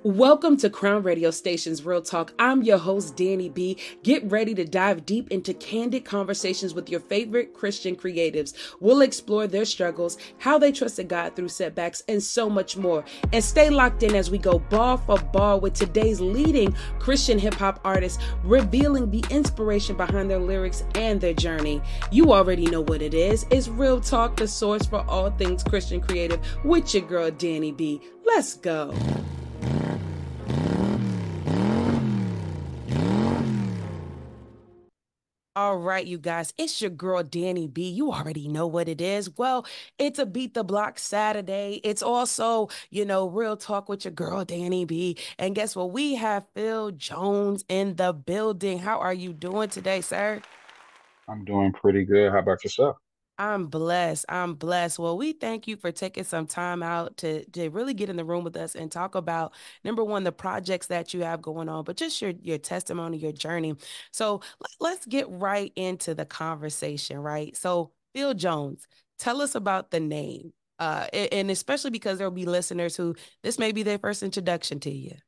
Welcome to Crown Radio Station's Real Talk. I'm your host, Danny B. Get ready to dive deep into candid conversations with your favorite Christian creatives. We'll explore their struggles, how they trusted God through setbacks, and so much more. And stay locked in as we go bar for bar with today's leading Christian hip-hop artists, revealing the inspiration behind their lyrics and their journey. You already know what it is. It's Real Talk, the source for all things Christian creative, with your girl, Danny B. Let's go. All right, you guys, it's your girl, Danny B. You already know what it is. Well, it's a Beat the Block Saturday. It's also, Real Talk with your girl, Danny B. And guess what? We have Phil Jones in the building. How are you doing today, sir? I'm doing pretty good. How about yourself? I'm blessed. Well, we thank you for taking some time out to really get in the room with us and talk about, number one, the projects that you have going on, but just your testimony, your journey. So let's get right into the conversation, right? So Phil Jones, tell us about the name, and especially because there'll be listeners who this may be their first introduction to you.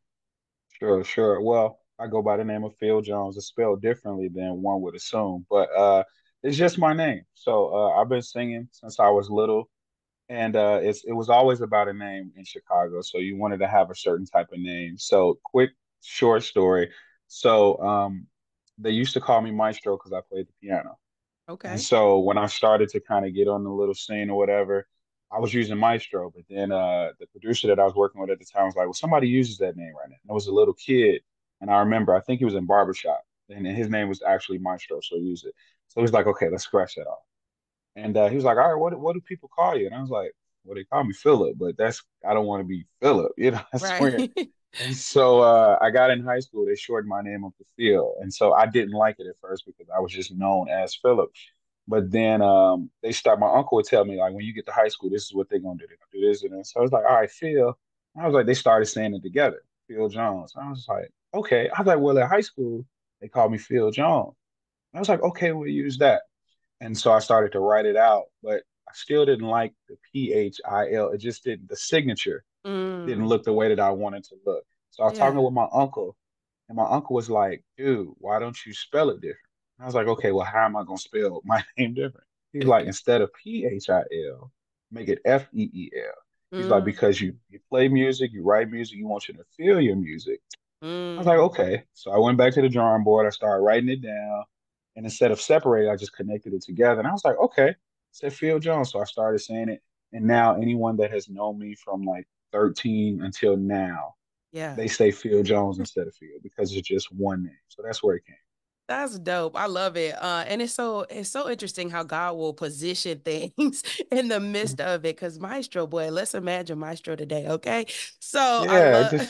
Sure. Well, I go by the name of Phil Jones. It's spelled differently than one would assume, but it's just my name. So I've been singing since I was little, and it was always about a name in Chicago. So you wanted to have a certain type of name. So quick, short story. So they used to call me Maestro because I played the piano. And Okay. so when I started to kind of get on the little scene or whatever, I was using Maestro. But then the producer that I was working with at the time was like, well, somebody uses that name right now. And it was a little kid. And I remember, I think he was in barbershop. And his name was actually Maestro. So he used it. So he was like, okay, let's scratch that off. And he was like, all right, what do people call you? And I was like, well, they call me Philip, but I don't want to be Philip. That's Right. weird. And so I got in high school, they shortened my name up to Phil. And so I didn't like it at first because I was just known as Philip. But then my uncle would tell me, like, when you get to high school, this is what they're gonna do. They're gonna do this and this. So I was like, all right, Phil. And I was like, they started saying it together, Phil Jones. I was like, okay. I was like, well, at high school, they called me Phil Jones. I was like, okay, we'll use that. And so I started to write it out, but I still didn't like the PHIL. It just didn't, the signature didn't Mm, look the way that I wanted to look. So I was talking yeah. with my uncle, and my uncle was like, dude, why don't you spell it different? I was like, okay, well, how am I going to spell my name different? He's like, instead of PHIL, make it FEEL. He's like, Mm, because you play music, you write music, you want you to feel your music. I was like, mm. okay. So I went back to the drawing board. I started writing it down. And instead of separating, I just connected it together. And I was like, okay, I said Phil Jones. So I started saying it. And now anyone that has known me from like 13 until now, Yeah. they say Phil Jones instead of Phil because it's just one name. So that's where it came. That's dope. I love it. And it's so interesting how God will position things in the midst of it. Because Maestro, boy, let's imagine Maestro today, okay? So I Yeah, love.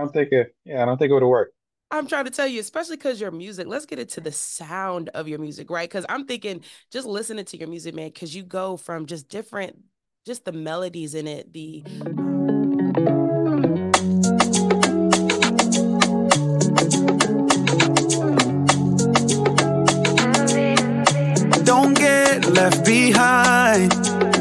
I don't think it would have worked. I'm trying to tell you, especially because your music. Let's get into the sound of your music, right? Because I'm thinking, just listening to your music, man. Because you go from just different, just the melodies in it, the Don't get left behind.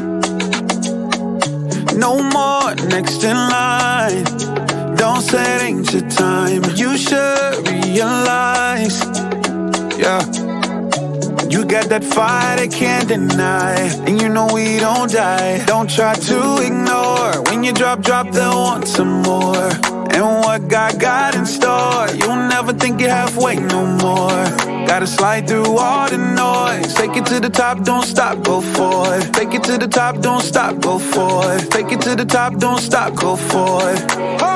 No more next in line. Don't say it ain't your time. You should realize, yeah. You got that fire they can't deny. And you know we don't die. Don't try to ignore. When you drop, they'll want some more. And what God got in store, you'll never think you're halfway no more. Gotta slide through all the noise. Take it to the top, don't stop, go for it. Take it to the top, don't stop, go for it. Take it to the top, don't stop, go for it.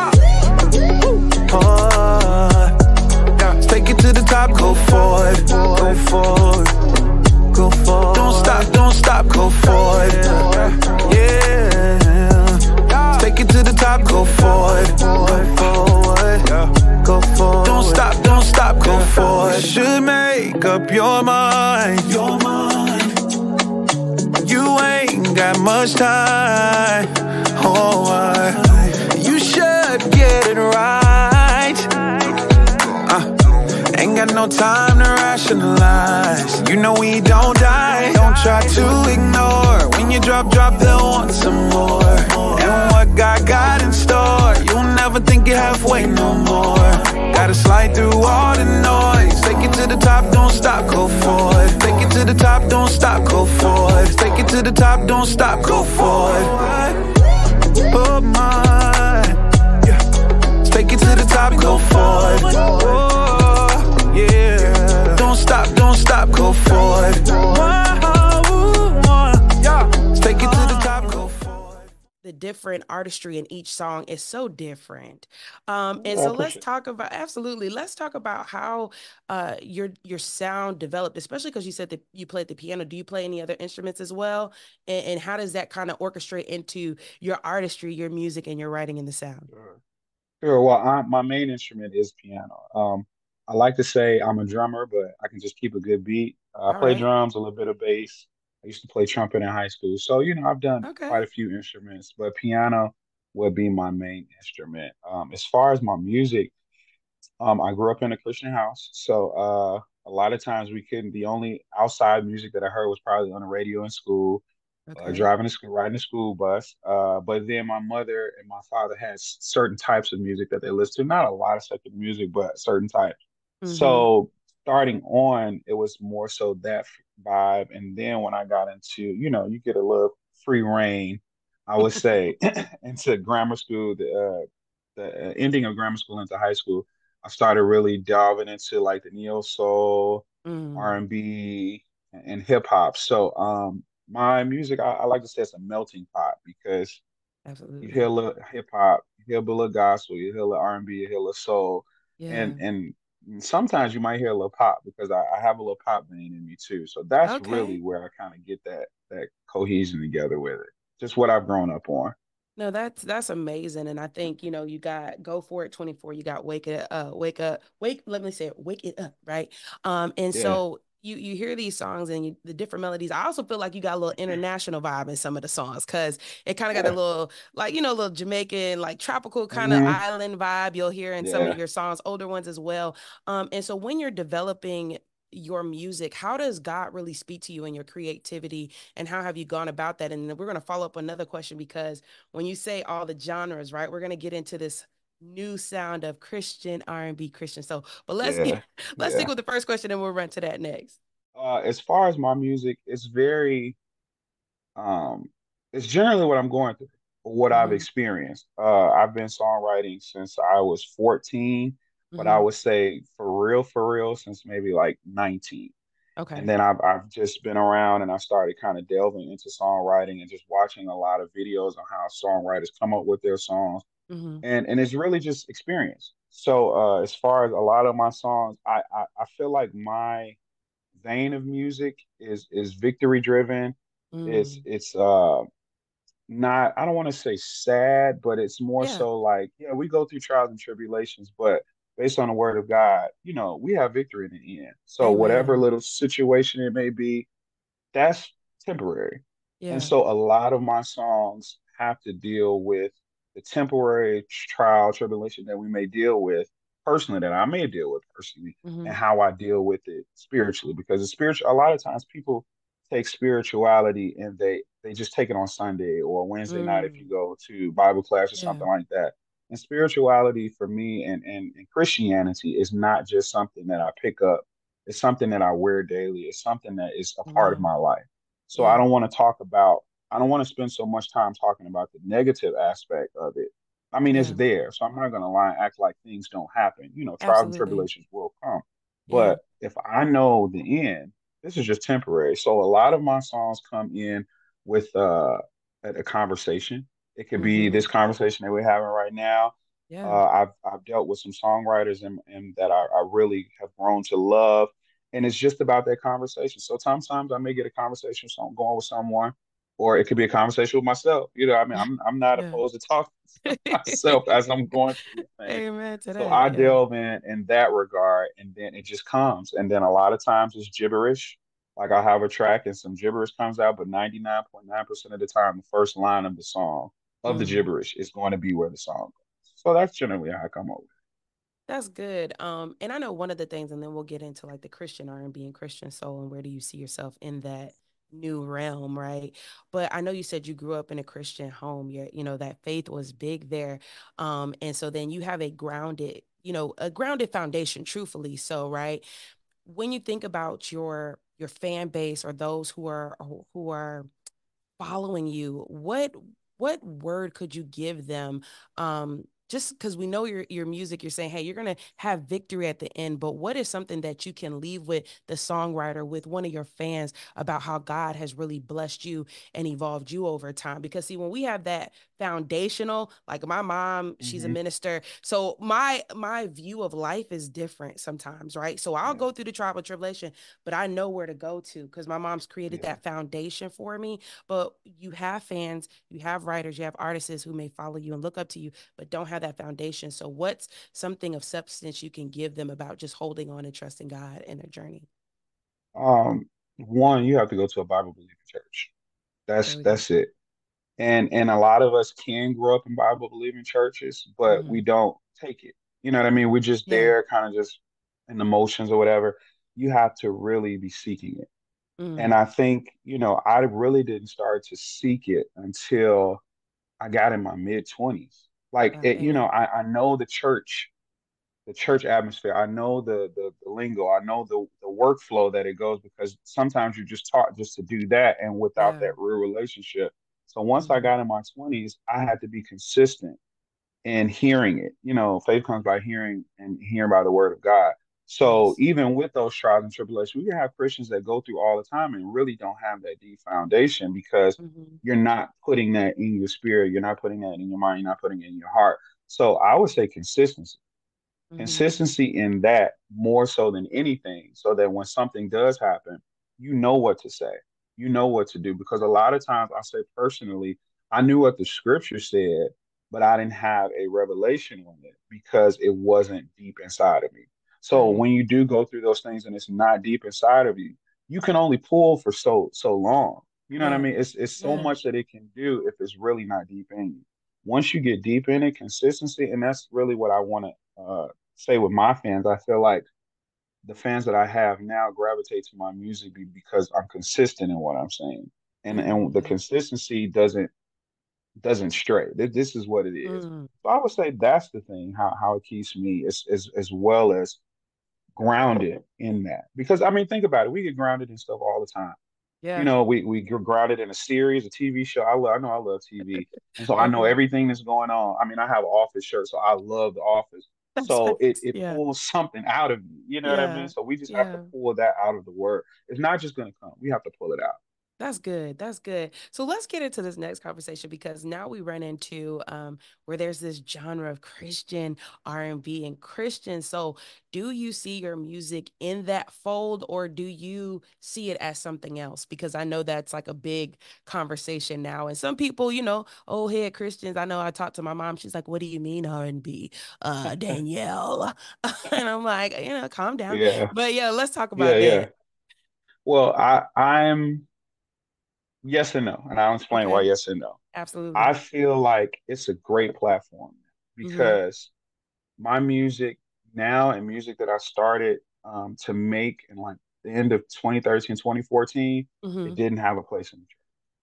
Yeah. Take it to the top, go for it. Go for it. Go for it. Don't stop, go for it. Yeah. Take it to the top, go for it. Go for it. Go for it. Don't stop, go for it. Should make up your mind. You ain't got much time. You should get it right. Ain't got no time to rationalize. You know we don't die. Don't try to ignore. When you drop, they'll want some more. And what God got in store, you'll never think you halfway no more. Gotta slide through all the noise. Take it to the top, don't stop, go for it. Take it to the top, don't stop, go for it. Take it to the top, don't stop, go for it. Oh my, yeah. Take it to the top, go for it. Oh, yeah. Don't stop, go for it. Take it to the top, go for it. The different artistry in each song is so different. And so let's talk about, absolutely, let's talk about how your sound developed, especially because you said that you played the piano. Do you play any other instruments as well? And how does that kind of orchestrate into your artistry, your music, and your writing in the sound? Sure. Well, my main instrument is piano. I like to say I'm a drummer, but I can just keep a good beat. I All play right. drums, a little bit of bass. I used to play trumpet in high school. So, I've done Okay. quite a few instruments, but piano would be my main instrument. As far as my music, I grew up in a Christian house. So, a lot of times we couldn't, the only outside music that I heard was probably on the radio in school, Okay. driving to school, riding the school bus. But then my mother and my father had certain types of music that they listened to. Not a lot of secular music, but certain types. Mm-hmm. So starting on, it was more so that vibe. And then when I got into, you get a little free reign, I would say, into grammar school, the ending of grammar school into high school, I started really delving into like the neo soul, Mm, R&B, and hip hop. So my music, I like to say it's a melting pot because you hear absolutely. a little hip hop, you hear a little gospel, you hear a little R&B, you hear a little soul, Yeah. and sometimes you might hear a little pop because I have a little pop vein in me too. So that's Okay. really where I kind of get that cohesion together with it. Just what I've grown up on. No, that's amazing. And I think, you got Go For It 24, you got Wake Up, let me say it, Wake It Up, right? And Yeah. so you hear these songs and the different melodies. I also feel like you got a little international vibe in some of the songs because it kind of got a Yeah. little like, little Jamaican, like tropical kind of Hmm. island vibe you'll hear in some of Yeah. your songs, older ones as well. And so when you're developing your music, how does God really speak to you in your creativity and how have you gone about that? And then we're going to follow up another question because when you say all the genres, right? We're gonna get into this new sound of Christian R&B Christian. So, but Yeah. let's stick Yeah. with the first question and we'll run to that next. As far as my music, um, it's generally what I'm going through, what I've Mm-hmm. experienced. I've been songwriting since I was 14, but I Mm-hmm. would say for real, since maybe like 19. And Okay. then I've just been around and I started kind of delving into songwriting and just watching a lot of videos on how songwriters come up with their songs. Mm-hmm. And it's really just experience. So as far as a lot of my songs, I feel like my vein of music is victory driven. Mm. It's not, I don't want to say sad, but it's more Yeah. so like, yeah, we go through trials and tribulations, but based on the word of God, we have victory in the end. So whatever Amen. little situation it may be, that's temporary. And Yeah. so a lot of my songs have to deal with the temporary trial, tribulation that we may deal with personally, that I may deal with personally, Mm-hmm. and how I deal with it spiritually. Because the spiritual, a lot of times people take spirituality and they just take it on Sunday or Wednesday night if you Mm. go to Bible class or Yeah. something like that. And spirituality for me and Christianity is not just something that I pick up. It's something that I wear daily. It's something that is a part of Amen. my life. So Yeah. I don't want to spend so much time talking about the negative aspect of it. I mean, it's Yeah. there. So I'm not going to lie and act like things don't happen. Trials and Absolutely. tribulations will come. Yeah. But if I know the end, this is just temporary. So a lot of my songs come in with a conversation. It could be Mm-hmm. this conversation that we're having right now. Yeah. I've dealt with some songwriters and that I really have grown to love, and it's just about that conversation. So sometimes I may get a conversation going with someone, or it could be a conversation with myself. I mean, I'm not Yeah. opposed to talking to myself as I'm going through things. Amen to So that. I Yeah. delve in that regard, and then it just comes. And then a lot of times it's gibberish. Like I have a track and some gibberish comes out, but 99.9% of the time, the first line of the song of the Mm. gibberish is going to be where the song goes. So that's generally how I come up with That's good. And I know one of the things, and then we'll get into like the Christian R&B and Christian soul, and where do you see yourself in that new realm, right? But I know you said you grew up in a Christian home. That faith was big there. And so then you have a grounded foundation, truthfully. So, right. When you think about your fan base or those who are following you, what word could you give them? Just because we know your music, you're saying, hey, you're gonna have victory at the end, but what is something that you can leave with the songwriter, with one of your fans, about how God has really blessed you and evolved you over time? Because see, when we have that foundational, like my mom, she's a Hmm. minister, so my view of life is different sometimes, right? So I'll Yeah, go through the trial and tribulation, but I know where to go to because my mom's created yeah. that foundation for me. But you have fans, you have writers, you have artists who may follow you and look up to you, but don't have that foundation. So, what's something of substance you can give them about just holding on and trusting God in their journey? One, you have to go to a Bible believing church. There we go. That's it. And a lot of us can grow up in Bible believing churches, but we Hmm. don't take it. You know what I mean? We're just Yeah. there, kind of just in the motions or whatever. You have to really be seeking it. And Mm. I think, I really didn't start to seek it until I got in my mid 20s. Like Amen. I know the church atmosphere. I know the lingo. I know the workflow that it goes because sometimes you just taught just to do that and without Yeah. that real relationship. So once I Hmm. got in my 20s, I had to be consistent and hearing it. Faith comes by hearing and hearing by the word of God. So Yes. even with those trials and tribulations, we can have Christians that go through all the time and really don't have that deep foundation because Hmm. you're not putting that in your spirit, you're not putting that in your mind, you're not putting it in your heart. So I would say consistency. Hmm. Consistency in that more so than anything, so that when something does happen, you know what to say, you know what to do. Because a lot of times, I say personally, I knew what the scripture said, but I didn't have a revelation on it because it wasn't deep inside of me. So Right. when you do go through those things and it's not deep inside of you, you can only pull for so long. You know what I Yeah. mean? It's so Yeah. much that it can do if it's really not deep in you. Once you get deep in it, consistency, and that's really what I want to say with my fans. I feel like the fans that I have now gravitate to my music because I'm consistent in what I'm saying, and the Yeah. consistency doesn't stray. This is what it is. Mm. So I would say that's the thing. How it keeps me as well as grounded in that. Because I mean, think about it. We get grounded in stuff all the time. Yeah. We get grounded in a series, a TV show. I know I love TV, and so I know Okay. everything that's going on. I mean, I have an Office shirt, so I love The Office. That's So it nice. it Yeah. pulls something out of you. You know what I mean? Yeah. So we just have to Yeah. pull that out of the word. It's not just going to come. We have to pull it out. That's good. That's good. So let's get into this next conversation because now we run into where there's this genre of Christian R&B and Christian. So do you see your music in that fold or do you see it as something else? Because I know that's like a big conversation now. And some people, oh, head Christians. I know I talked to my mom. She's like, what do you mean R&B, Danielle? And I'm like, calm down. Yeah, But yeah, let's talk yeah, about yeah. that. Well, I'm yes and no, and I'll explain why Okay. yes and no. I Absolutely. feel like it's a great platform Mm-hmm. because my music now and music that I started to make in like the end of 2013, 2014, it Mm-hmm. didn't have a place in the church.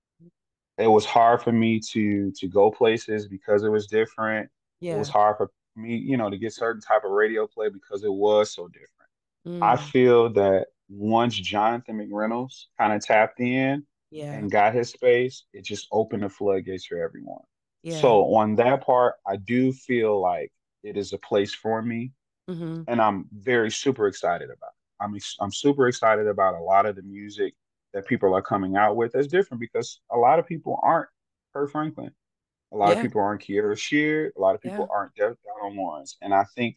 It was hard for me to go places because it was different. It was Yeah. hard for me, to get certain type of radio play because it was so different. I Mm. feel that once Jonathan McReynolds kind of tapped in Yeah. and got his space, it just opened the floodgates for everyone. Yeah. So on that part, I do feel like it is a place for me, Mm-hmm. and I'm very super excited about it. I'm super excited about a lot of the music that people are coming out with. That's different because a lot of people aren't Kurt Franklin. A lot of Yeah. people aren't Kiera Sheard. A lot of people Yeah. aren't Donald Lawrence. And I think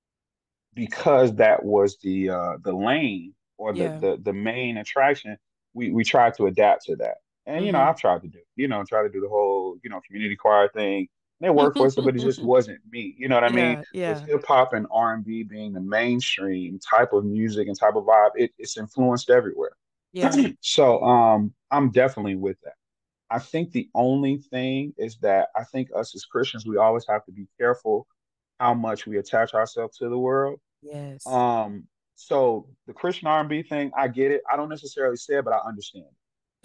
because that was the lane or Yeah. the main attraction, we tried to adapt to that. And Mm-hmm. I've tried to try to do the whole community choir thing. And it worked for us, but it just wasn't me. You know what I mean? Yeah. With Yeah. hip hop and R&B being the mainstream type of music and type of vibe, it's influenced everywhere. Yeah. So I'm definitely with that. I think the only thing is that I think us as Christians, we always have to be careful how much we attach ourselves to the world. Yes. um, so the Christian R&B thing, I get it. I don't necessarily say it, but I understand it.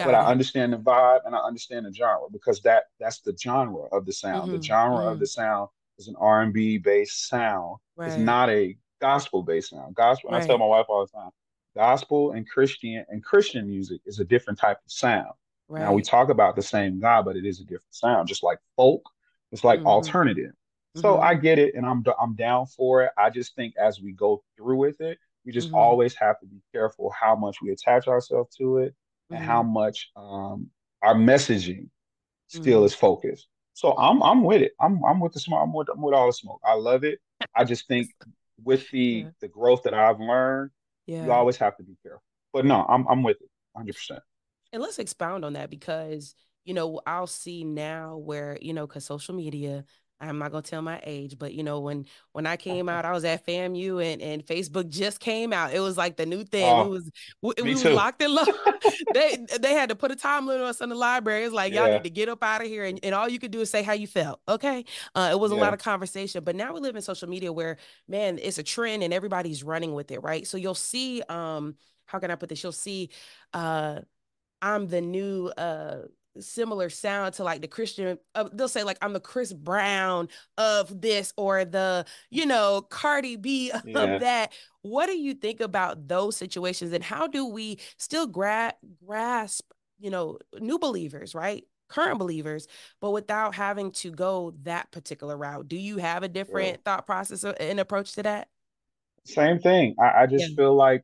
but I Got it. understand the vibe and I understand the genre because that's the genre of the sound. The Mm-hmm. genre of Mm-hmm. the sound is an R&B based sound. It's Right. not a gospel based sound. Gospel, and I tell Right. my wife all the time, gospel and Christian music is a different type of sound. Now we Right. talk about the same God, but it is a different sound. Just like folk, it's like Mm-hmm. alternative. So Mm-hmm. I get it, and I'm down for it. I just think as we go through with it, we just Mm-hmm. always have to be careful how much we attach ourselves to it and Mm-hmm. how much our messaging still Mm-hmm. is focused. So I'm with it. I'm with the smoke. I'm with all the smoke. I love it. I just think with Yeah. the growth that I've learned, you Yeah. always have to be careful. But no, I'm with it 100%. And let's expound on that because, I'll see now where, because social media, I'm not gonna tell my age, but when I came out, I was at FAMU and Facebook just came out. It was like the new thing. We Oh, was me we was too. locked in love. They had to put a time limit on us in the library. It's like y'all Yeah, need to get up out of here and all you could do is say how you felt. Okay. It was a lot yeah, of conversation. But now we live in social media where, man, it's a trend and everybody's running with it, right? So you'll see how can I put this? You'll see uh I'm the new similar sound to like the Christian they'll say like I'm the Chris Brown of this or the Cardi B of yeah. that. What do you think about those situations and how do we still grasp new believers, right, current believers, but without having to go that particular route? Do you have a Yeah. different thought process and approach to that? Same thing. I Yeah. just feel like,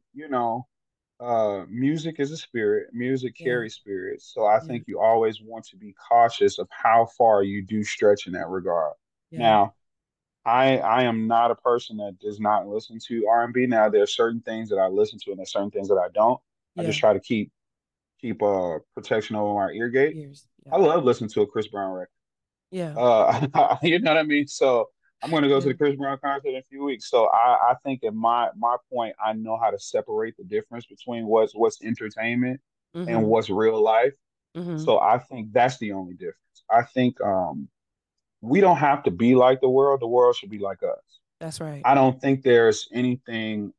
music is a spirit, music Yeah. carries spirits. So I Yeah. think you always want to be cautious of how far you do stretch in that regard. Yeah. Now, I am not a person that does not listen to R&B. Now, there are certain things that I listen to and there's certain things that I don't. I just Yeah. try to keep protection over my ear gate. Years. Yeah. I love listening to a Chris Brown record. Yeah. You know what I mean? So I'm going to go to Yeah. the Chris Brown concert in a few weeks. So I think at my point, I know how to separate the difference between what's entertainment and Mm-hmm. what's real life. Mm-hmm. So I think that's the only difference. I think we don't have to be like the world. The world should be like us. That's right. I don't think there's anything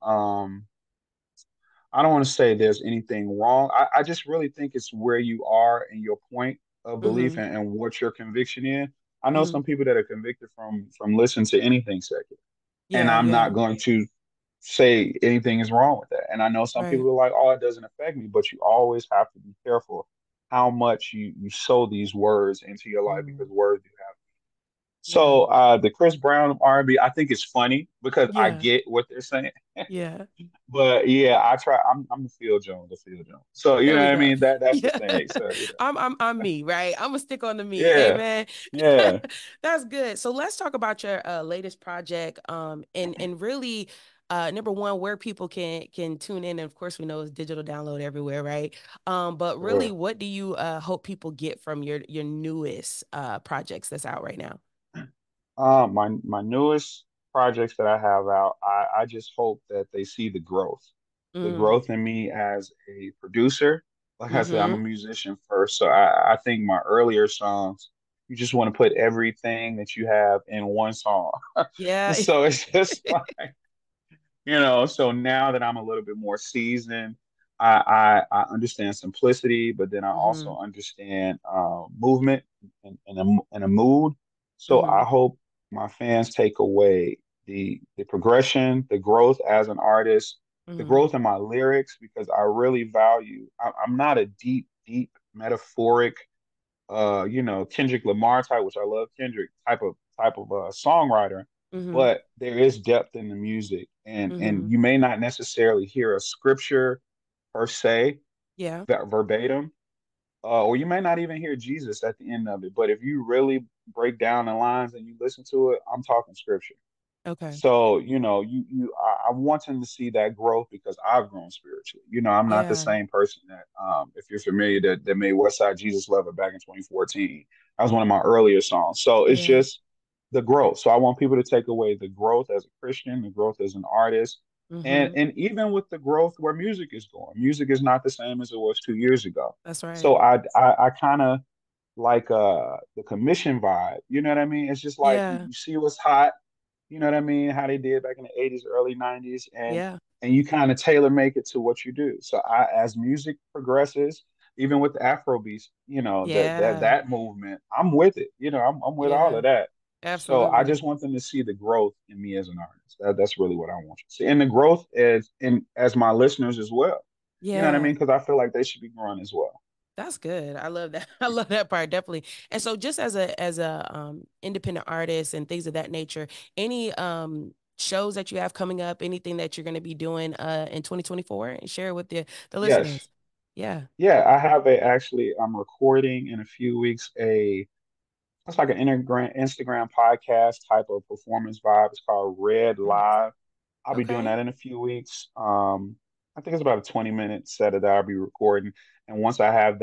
I don't want to say there's anything wrong. I just really think it's where you are and your point of belief Mm-hmm. and what your conviction is. I know Mm-hmm. some people that are convicted from listening to anything secular, and Yeah, I'm yeah. not going to say anything is wrong with that. And I know some Right. people are like, "Oh, it doesn't affect me," but you always have to be careful how much you sow these words into your life Mm. because words do have. Yeah. So the Chris Brown R&B, I think it's funny because I Yeah. get what they're saying. Yeah. But yeah, I try. I'm the Phil Jones, the Phil Jones. So you There know we what I go. mean. That's the Yeah. thing. So I'm me, right? I'm gonna stick on the me. yeah, Amen. yeah, That's good. So let's talk about your latest project. And really number one, where people can tune in. And of course we know it's digital download everywhere, right? But really sure. what do you hope people get from your newest projects that's out right now? My newest projects that I have out, I just hope that they see the Mm. growth in me as a producer. Like I said, I'm a Mm-hmm. musician first, so I think my earlier songs, you just want to put everything that you have in one song. Yeah. So it's just like so now that I'm a little bit more seasoned, I understand simplicity, but then I Mm-hmm. also understand movement and a mood. So Mm-hmm. I hope my fans take away the progression, the growth as an artist, the Mm-hmm. growth in my lyrics, because I really value. I'm not a deep metaphoric, Kendrick Lamar type, which I love Kendrick type of songwriter, Mm-hmm. but there is depth in the music, and Mm-hmm. you may not necessarily hear a scripture per se Yeah. verbatim, or you may not even hear Jesus at the end of it. But if you really break down the lines and you listen to it, I'm talking scripture. Okay. So, I'm wanting to see that growth because I've grown spiritually. I'm not the Yeah. same person that, if you're familiar, that made West Side Jesus Lover back in 2014. That was one of my earlier songs. So it's Yeah. just the growth. So I want people to take away the growth as a Christian, the growth as an artist, and Mm-hmm. and even with the growth where music is going. Music is not the same as it was 2 years ago. That's right. So I kind of like the commission vibe. You know what I mean? It's just like you, Yeah. you see what's hot, you know what I mean? How they did back in the 80s, early 90s, and Yeah. and you kind of tailor make it to what you do. So as music progresses, even with the Afro beats, Yeah. that movement, I'm with it. I'm with all Yeah. of that. So I Absolutely. just want them to see the growth in me as an artist. That's really what I want you to see, and the growth as my listeners as well. You know what I Yeah. mean? Because I feel like they should be growing as well. That's good. I love that. I love that part definitely. And so just as a independent artist and things of that nature, any shows that you have coming up, anything that you're going to be doing in 2024 and share with the Yes. listeners. Yeah. Yeah, I have I'm recording in a few weeks it's like an Instagram podcast type of performance vibe. It's called Red Nice. Live. I'll be doing Okay. that in a few weeks. I think it's about a 20-minute set that I'll be recording. And once I have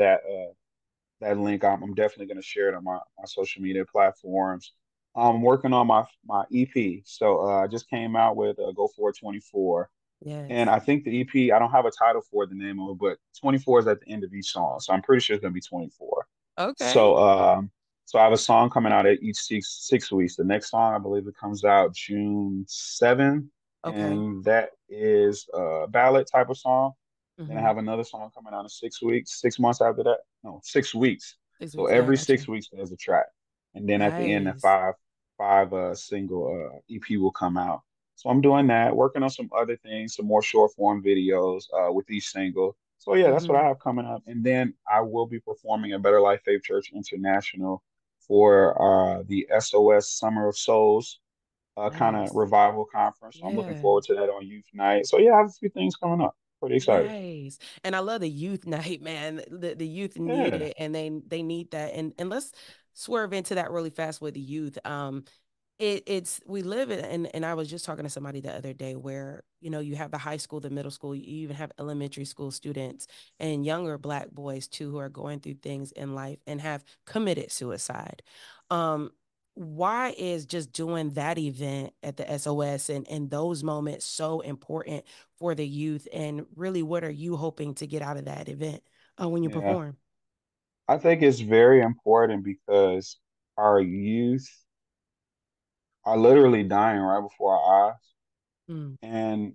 that link, I'm definitely going to share it on my social media platforms. I'm working on my EP. So I just came out with Go For 24. And Yes. I think the EP, I don't have a title for the name of it, but 24 is at the end of each song. So I'm pretty sure it's going to be 24. Okay. So so I have a song coming out at each 6 weeks. The next song, I believe it comes out June 7th, Okay. and that is a ballad type of song. Then I Mm-hmm. have another song coming out in 6 weeks, 6 months after that. No, 6 weeks. 6 weeks. So Yeah, I every got six you. weeks there's a track. And then at the end, that Nice. five single EP will come out. So I'm doing that, working on some other things, some more short form videos with each single. So yeah, that's what Mm-hmm. I have coming up. And then I will be performing at Better Life Faith Church International for the SOS Summer of Souls kind of Nice. revival conference. So I'm looking Yeah. forward to that on Youth Night. So yeah, I have a few things coming up. Pretty excited. Nice. And I love the youth night, man. The youth need Yeah, it and they need that. And let's swerve into that really fast with the youth. It's we live in and I was just talking to somebody the other day where, you have the high school, the middle school, you even have elementary school students and younger black boys too who are going through things in life and have committed suicide. Um, why is just doing that event at the SOS and those moments so important for the youth? And really, what are you hoping to get out of that event when you yeah. perform? I think it's very important because our youth are literally dying right before our eyes. Mm, And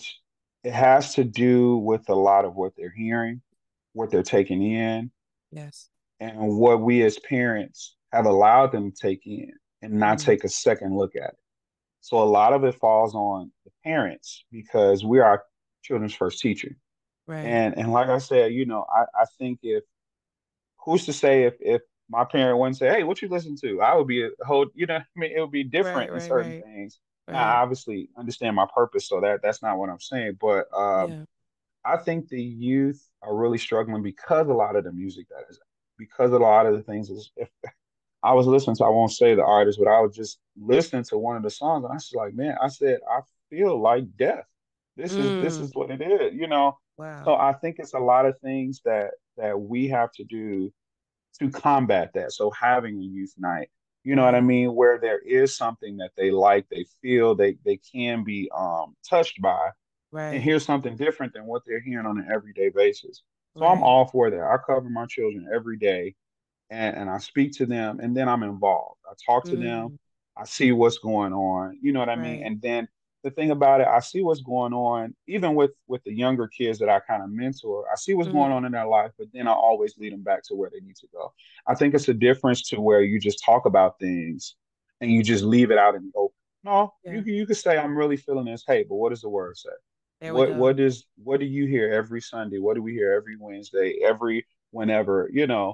it has to do with a lot of what they're hearing, what they're taking in, yes. and what we as parents have allowed them to take in and not Mm, take a second look at it. So a lot of it falls on the parents because we're our children's first teacher. right. And like I said, I think if who's to say if my parent wouldn't say, "Hey, what you listen to?" I would be a whole, I mean, it would be Right. different in Right. certain Right. things. Now, I Right. obviously understand my purpose, so that's not what I'm saying. But Yeah. I think the youth are really struggling because a lot of the music that is, because a lot of the things is. If I was listening to, I won't say the artist, but I was just listening to one of the songs, and I was like, man, I said, I feel like death. This is Mm, what it is. So wow. I think it's a lot of things that we have to do to combat that. So having a youth night, you know what I Right. mean, where there is something that they like, they feel they can be touched by, and Right. hear something different than what they're hearing on an everyday basis. So I'm Right. all for that. I cover my children every day and I speak to them and then I'm involved. I talk to them. Mm, I see what's going on. You know what I mean? right. And then the thing about it, I see what's going on, even with the younger kids that I kind of mentor. I see what's going Hmm. on in their life, but then I always lead them back to where they need to go. I think it's a difference to where you just talk about things and you just leave it out in the open. No, Yeah. you could say I'm really feeling this. Hey, but what does the word say? There we go. What do you hear every Sunday? What do we hear every Wednesday? Every whenever,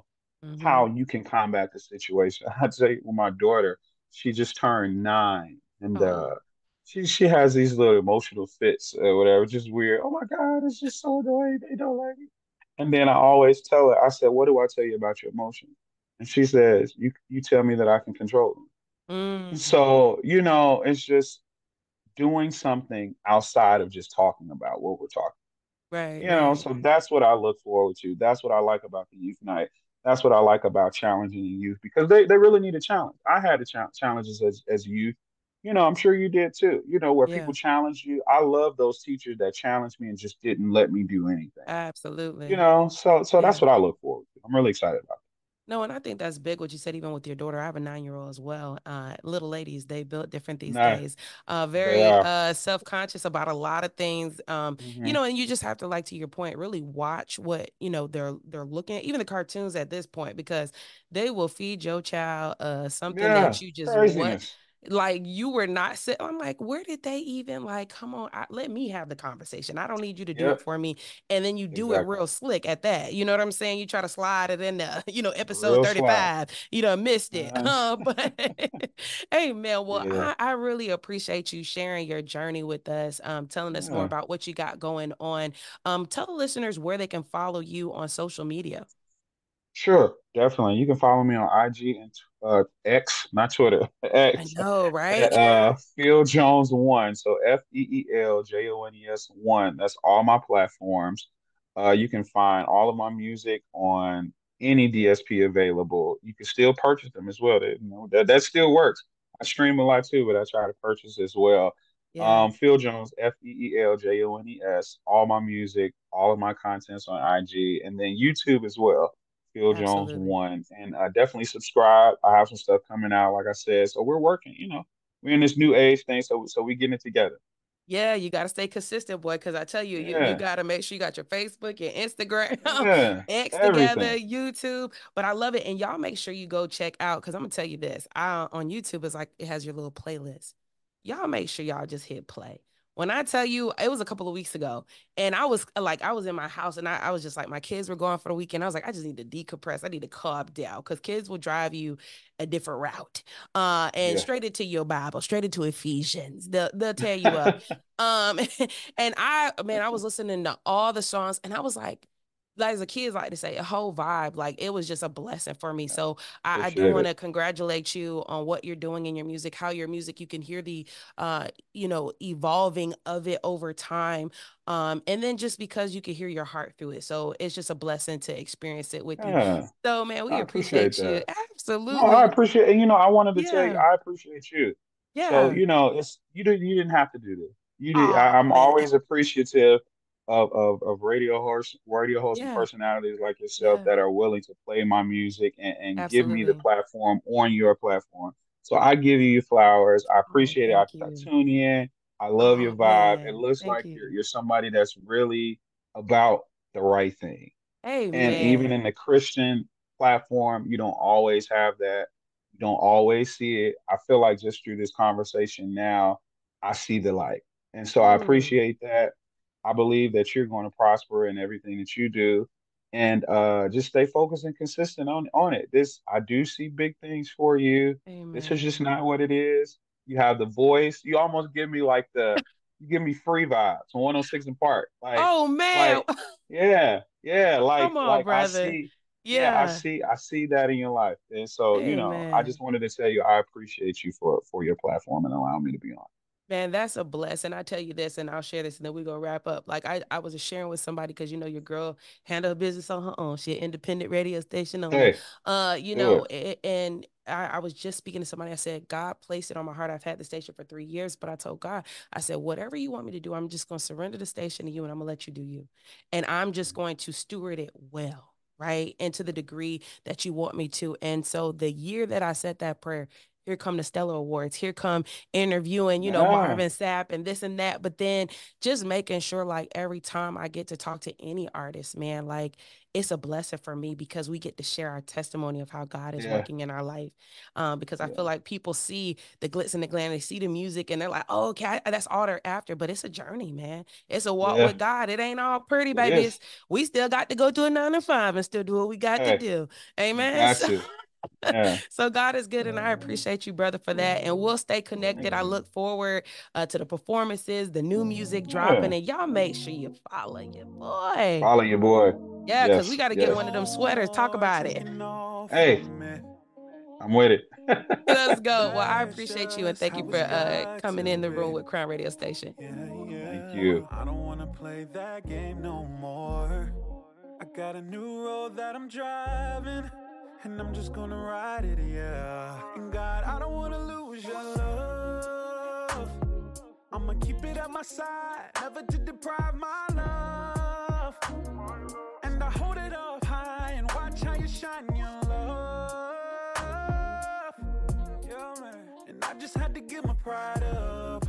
Hmm. how you can combat the situation. I'd say with my daughter, she just turned 9 and Oh. she has these little emotional fits or whatever, just weird. Oh my God, it's just so annoying. They don't like me. And then I always tell her, I said, what do I tell you about your emotions? And she says, you tell me that I can control them. Mm, So, it's just doing something outside of just talking about what we're talking. right. Right. So that's what I look forward to. That's what I like about the youth night. That's what I like about challenging the youth because they really need a challenge. I had challenges as youth. I'm sure you did too. Where Yeah. people challenge you. I love those teachers that challenged me and just didn't let me do anything. Absolutely. So that's Yeah. what I look forward to. I'm really excited about No, and I think that's big what you said, even with your daughter. I have a 9-year-old as well. Little ladies, they built different these Nah, days. they Very are. self-conscious about a lot of things. Hmm. And you just have to, like, to your point, really watch what, they're looking at, even the cartoons at this point, because they will feed your child something Yeah, that you just what craziness. like you were not sit. I'm like, where did they even like come on? Let me have the conversation. I don't need you to do it Yep, for me. And then you do it exactly. real slick at that. You know what I'm saying? You try to slide it in there, episode Real slide. 35, missed it. Uh-huh. But hey man, well, Yeah, I really appreciate you sharing your journey with us, telling us more yeah. about what you got going on. Tell the listeners where they can follow you on social media. Sure, definitely. You can follow me on IG and X, not Twitter, I X, know, right? at Phil Jones one. So FeelJones 1. That's all my platforms. You can find all of my music on any DSP available. You can still purchase them as well. That still works. I stream a lot too, but I try to purchase as well. Yeah, Phil Jones, FeelJones. All my music, all of my contents on IG, and then YouTube as well. Phil Jones absolutely. one, and definitely subscribe. I have some stuff coming out, like I said. So we're working. We're in this new age thing, so we getting it together. Yeah, you got to stay consistent, boy, because I tell you, you Yeah, got to make sure you got your Facebook, your Instagram, yeah, X together, everything. YouTube. But I love it. And y'all make sure you go check out, because I'm going to tell you this. On YouTube, it's like it has your little playlist. Y'all make sure y'all just hit play. When I tell you, it was a couple of weeks ago, and I was in my house, and I was just like, my kids were going for the weekend. I was like, I just need to decompress. I need to calm down, because kids will drive you a different route, and Yeah, straight into your Bible, straight into Ephesians. They'll tear you up. Um, and man, I was listening to all the songs, and I was like the kids like to say, a whole vibe. Like it was just a blessing for me. So I do appreciate want it. to congratulate you on what you're doing in your music, how your music, you can hear the evolving of it over time. And then just because you can hear your heart through it. So it's just a blessing to experience it with you. Yeah, So man, we I appreciate appreciate you. that. No, I Absolutely. appreciate, and I wanted to tell you, Yeah. I appreciate you. So Yeah. it's you didn't have to do this. You did. Oh I'm man. always appreciative of radio hosts and Yeah. personalities like yourself Yeah. that are willing to play my music and give me the Absolutely. platform on your platform. So I give you your flowers. I Oh, appreciate it. I, thank I you. tune in. I love your Oh vibe. It man. looks Thank like you're you. you're somebody that's really about the right thing. And even Amen. in the Christian platform, you don't always have that. You don't always see it. I feel like just through this conversation now, I see the light. And so I Mm, appreciate that. I believe that you're going to prosper in everything that you do. And just stay focused and consistent on it. I do see big things for you. This is amen. just not what it is. You have the voice. You almost give me like you give me free vibes on 106 in Park. Oh man. Like yeah, yeah, Come on, like brother. I Yeah. see that in your life. And so, I Amen. just wanted to tell you I appreciate you for your platform and allowing me to be on. Man, that's a blessing. I tell you this, and I'll share this, and then we're gonna wrap up. Like I was sharing with somebody because your girl handle her business on her own. She an independent radio station owner. Hey, do it. And I was just speaking to somebody. I said, God placed it on my heart. I've had the station for 3 years, but I told God, I said, whatever you want me to do, I'm just gonna surrender the station to you, and I'm gonna let you do you. And I'm just going to steward it well. Right. And to the degree that you want me to. And so the year that I said that prayer, here come the Stellar Awards. Here come interviewing, Yeah, Marvin Sapp and this and that. But then just making sure, like, every time I get to talk to any artist, man, like, it's a blessing for me because we get to share our testimony of how God is yeah, working in our life. Because I feel yeah, like people see the glitz and the glam, they see the music, and they're like, oh, okay, that's all they're after. But it's a journey, man. It's a walk yeah. with God. It ain't all pretty, It baby. is. We still got to go to a 9 to 5 and still do what we got to Hey, do. you Amen. got So to. Yeah. so God is good, and I appreciate you, brother, for that. And we'll stay connected. Thank I you. look forward to the performances, the new music dropping, Yeah. and y'all make sure you follow your boy. Follow your boy. Yeah, because we Yes, got to get yes. one of them sweaters. Talk about it. Hey, I'm with it. Let's go. Well, I appreciate you and thank you for coming in the room with Crown Radio Station. Thank you. I don't wanna play that game no more. I got a new road that I'm driving, and I'm just gonna ride it, yeah. And God, I don't wanna lose your love. I'ma keep it at my side, never to deprive my love. And I hold it up high and watch how you shine your love. just had to get my pride up.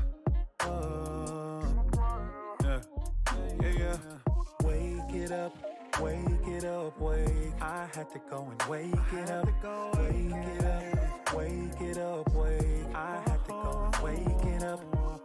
Yeah. Wake it up, wake it up, wake. I had to go and wake it up, wake it up, wake it up, wake. I had to go and wake it up.